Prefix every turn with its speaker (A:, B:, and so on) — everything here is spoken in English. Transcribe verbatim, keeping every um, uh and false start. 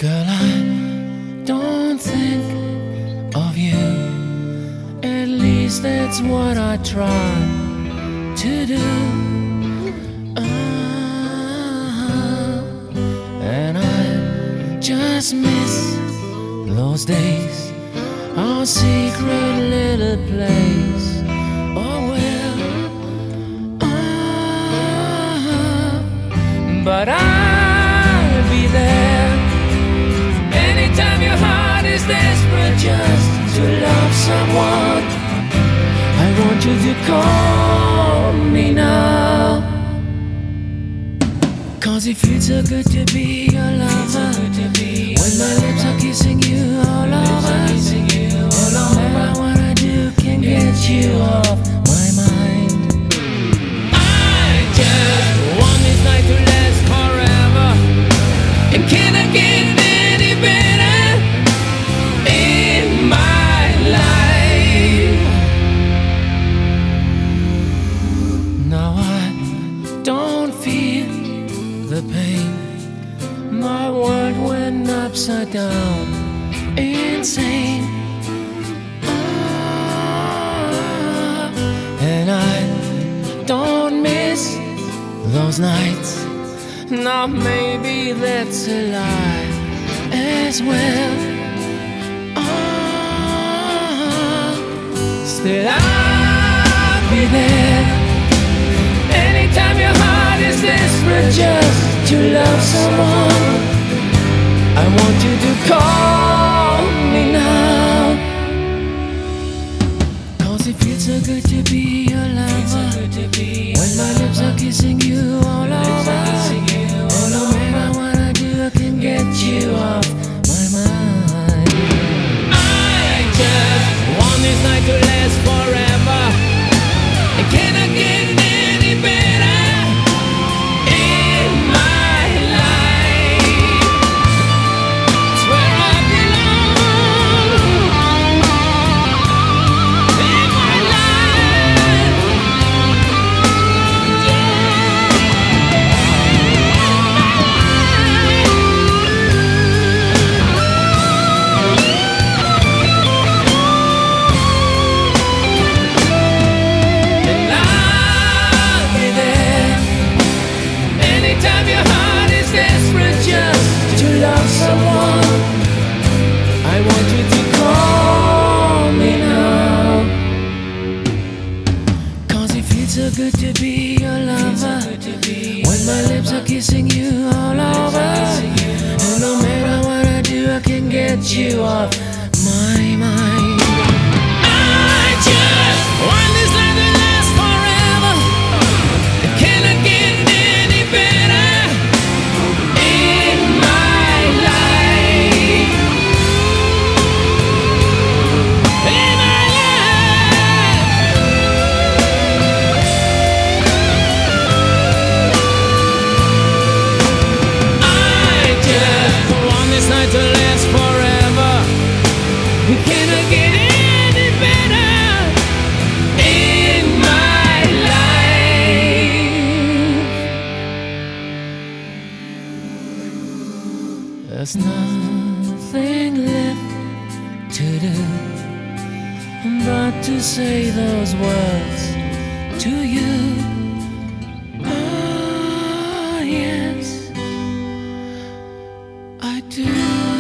A: Girl, I don't think of you. At least that's what I try to do. uh, And I just miss those days, our secret little place. Oh well, uh, but I'll be there anytime your heart is desperate just to love someone. I want you to call me now, 'cause it feels so good to be your lover. When my lips are kissing you all over, and no matter what I do can get you off my mind. I just want this night to last forever. It cannot get any better in my life. Now I don't feel the pain. My world went upside down, insane. Ah, and I don't miss those nights. Now maybe that's a lie as well. Ah, still I'll be there anytime your heart is desperate just to love someone. I want you to call me now, 'cause it feels so good to be your lover. When my lips are kissing you all over, and no matter what I do I can get you off my mind. I just want this night to last forever. It cannot get any better in my life. It's where I belong in my life. And I'll be there anytime your heart is desperate just to love someone. I want you to call me now, 'cause it feels so good to be your lover. When my lips are kissing you all over, and no matter what I do I can get you off my mind. I just want this night to last forever. It cannot get any better in my life. In my life. I just want this night to last forever. It cannot get any better in my life. There's nothing left to do but to say those words to you. Ah, yes, I do.